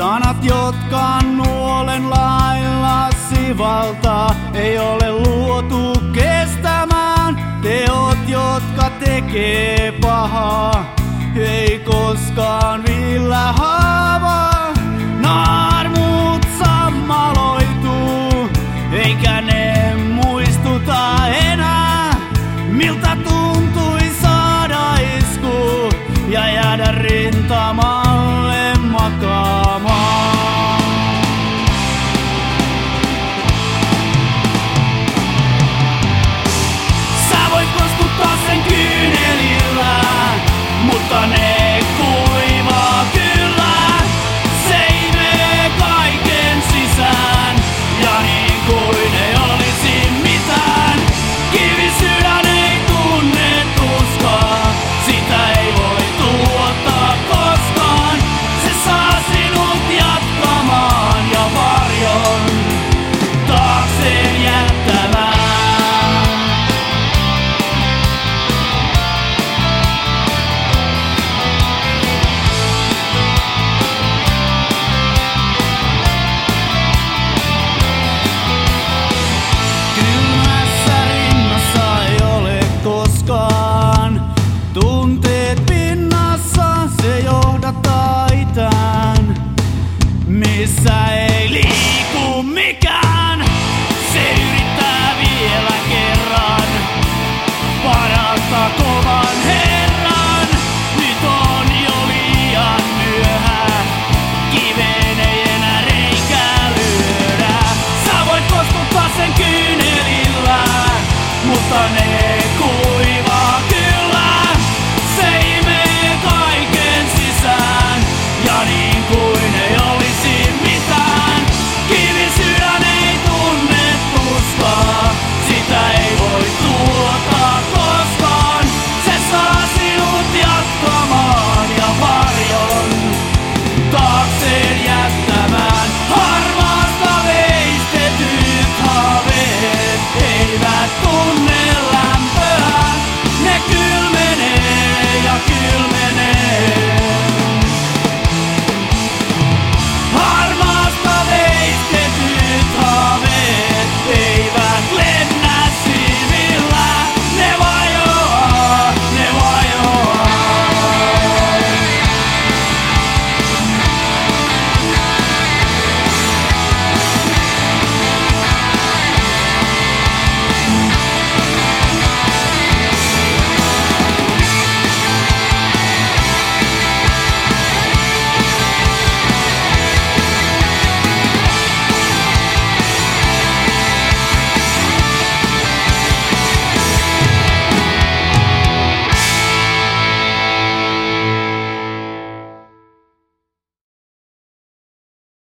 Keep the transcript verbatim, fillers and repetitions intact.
Sanat, jotka nuolen lailla sivaltaa, ei ole luotu kestämään. Teot, jotka tekee pahaa, ei koskaan villä haavaa. Naarmuut sammaloituu, eikä ne muistuta enää, miltä tuntui saada isku ja jäädä rintamalle makaamaan. Sä voit kostuttaa sen kyynelillä, mutta ne kuivaa kyllä. Se imee kaiken sisään, ja niin kuin ei olisi mitään. Kivisydän ei tunne tuskaa, sitä ei voi tuottaa koskaan. Se saa sinut jatkamaan ja varjon taakseen jättämään. Kylmässä rinnassa ei ole koskaan tunteet pinnassa, se johdattaa itään, missä ei liiku mikään. Se yrittää vielä kerran parasta kovan hei.